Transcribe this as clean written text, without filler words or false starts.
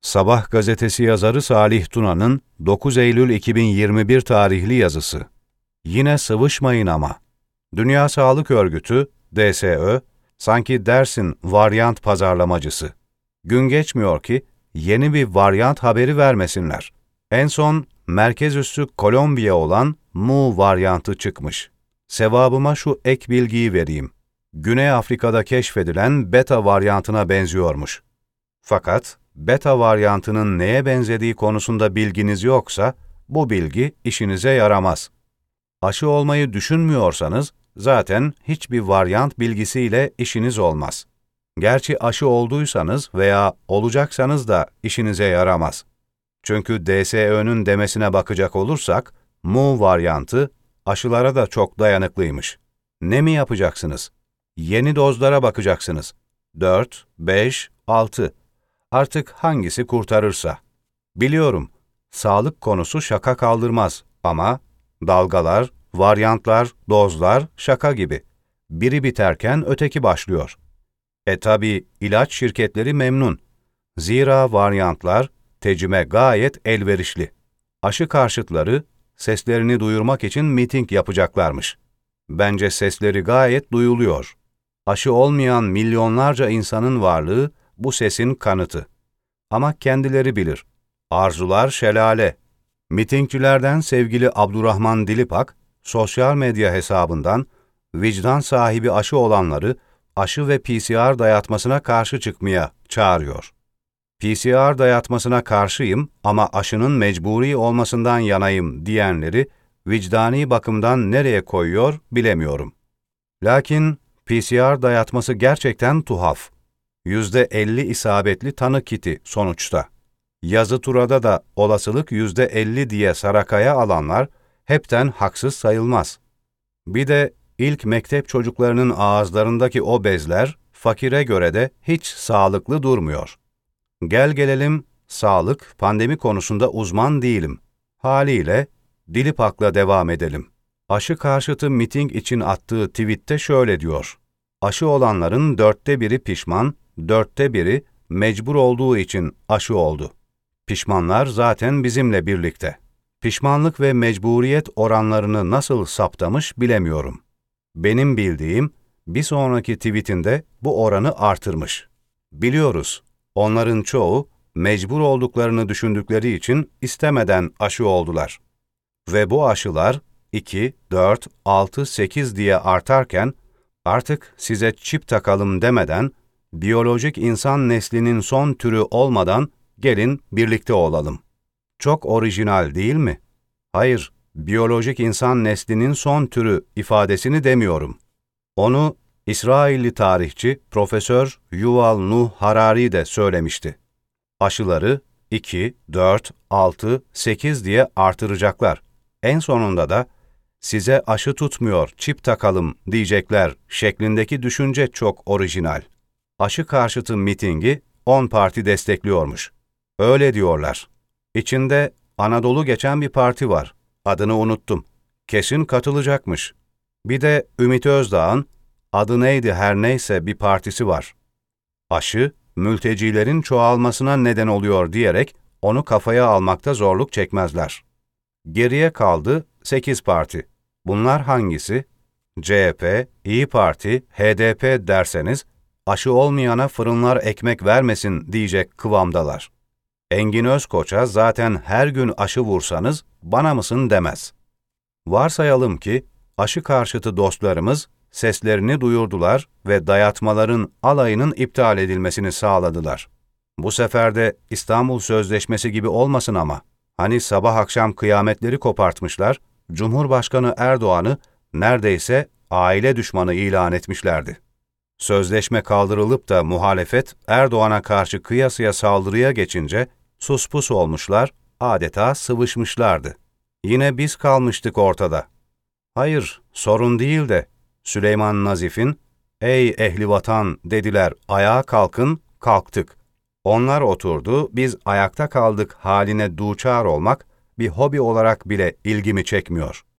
Sabah gazetesi yazarı Salih Tuna'nın 9 Eylül 2021 tarihli yazısı. Yine sıvışmayın ama. Dünya Sağlık Örgütü, DSÖ, sanki dersin varyant pazarlamacısı. Gün geçmiyor ki yeni bir varyant haberi vermesinler. En son merkez üssü Kolombiya olan Mu varyantı çıkmış. Sevabıma şu ek bilgiyi vereyim. Güney Afrika'da keşfedilen beta varyantına benziyormuş. Fakat beta varyantının neye benzediği konusunda bilginiz yoksa, bu bilgi işinize yaramaz. Aşı olmayı düşünmüyorsanız, zaten hiçbir varyant bilgisiyle işiniz olmaz. Gerçi aşı olduysanız veya olacaksanız da işinize yaramaz. Çünkü DSÖ'nün demesine bakacak olursak, Mu varyantı aşılara da çok dayanıklıymış. Ne mi yapacaksınız? Yeni dozlara bakacaksınız. 4, 5, 6. Artık hangisi kurtarırsa. Biliyorum, sağlık konusu şaka kaldırmaz ama dalgalar, varyantlar, dozlar şaka gibi. Biri biterken öteki başlıyor. Tabi ilaç şirketleri memnun. Zira varyantlar tecime gayet elverişli. Aşı karşıtları seslerini duyurmak için miting yapacaklarmış. Bence sesleri gayet duyuluyor. Aşı olmayan milyonlarca insanın varlığı bu sesin kanıtı. Ama kendileri bilir. Arzular şelale. Mitingçilerden sevgili Abdurrahman Dilipak, sosyal medya hesabından vicdan sahibi aşı olanları aşı ve PCR dayatmasına karşı çıkmaya çağırıyor. PCR dayatmasına karşıyım ama aşının mecburi olmasından yanayım diyenleri vicdani bakımdan nereye koyuyor bilemiyorum. Lakin PCR dayatması gerçekten tuhaf. %50 isabetli tanı kiti sonuçta. Yazı turada da olasılık %50 diye sarakaya alanlar hepten haksız sayılmaz. Bir de ilk mektep çocuklarının ağızlarındaki o bezler fakire göre de hiç sağlıklı durmuyor. Gel gelelim, sağlık, pandemi konusunda uzman değilim. Haliyle Dilipak'la devam edelim. Aşı karşıtı miting için attığı tweette şöyle diyor. Aşı olanların 1/4 pişman, 1/4 mecbur olduğu için aşı oldu. Pişmanlar zaten bizimle birlikte. Pişmanlık ve mecburiyet oranlarını nasıl saptamış bilemiyorum. Benim bildiğim, bir sonraki tweetinde bu oranı artırmış. Biliyoruz, onların çoğu mecbur olduklarını düşündükleri için istemeden aşı oldular. Ve bu aşılar 2, 4, 6, 8 diye artarken, artık size çip takalım demeden, biyolojik insan neslinin son türü olmadan gelin birlikte olalım. Çok orijinal değil mi? Hayır, biyolojik insan neslinin son türü ifadesini demiyorum. Onu İsrailli tarihçi Profesör Yuval Nuh Harari de söylemişti. Aşıları 2, 4, 6, 8 diye artıracaklar. En sonunda da size aşı tutmuyor, çip takalım diyecekler şeklindeki düşünce çok orijinal. Aşı karşıtı mitingi 10 parti destekliyormuş. Öyle diyorlar. İçinde Anadolu geçen bir parti var. Adını unuttum. Kesin katılacakmış. Bir de Ümit Özdağ'ın adı neydi her neyse bir partisi var. Aşı, mültecilerin çoğalmasına neden oluyor diyerek onu kafaya almakta zorluk çekmezler. Geriye kaldı 8 parti. Bunlar hangisi? CHP, İyi Parti, HDP derseniz, aşı olmayana fırınlar ekmek vermesin diyecek kıvamdalar. Engin Özkoç'a zaten her gün aşı vursanız bana mısın demez. Varsayalım ki aşı karşıtı dostlarımız seslerini duyurdular ve dayatmaların alayının iptal edilmesini sağladılar. Bu sefer de İstanbul Sözleşmesi gibi olmasın ama. Hani sabah akşam kıyametleri kopartmışlar, Cumhurbaşkanı Erdoğan'ı neredeyse aile düşmanı ilan etmişlerdi. Sözleşme kaldırılıp da muhalefet Erdoğan'a karşı kıyasıya saldırıya geçince suspus olmuşlar, adeta sıvışmışlardı. Yine biz kalmıştık ortada. Hayır, sorun değil de Süleyman Nazif'in "Ey ehli vatan" dediler, ayağa kalkın, kalktık. Onlar oturdu, biz ayakta kaldık haline duçar olmak bir hobi olarak bile ilgimi çekmiyor.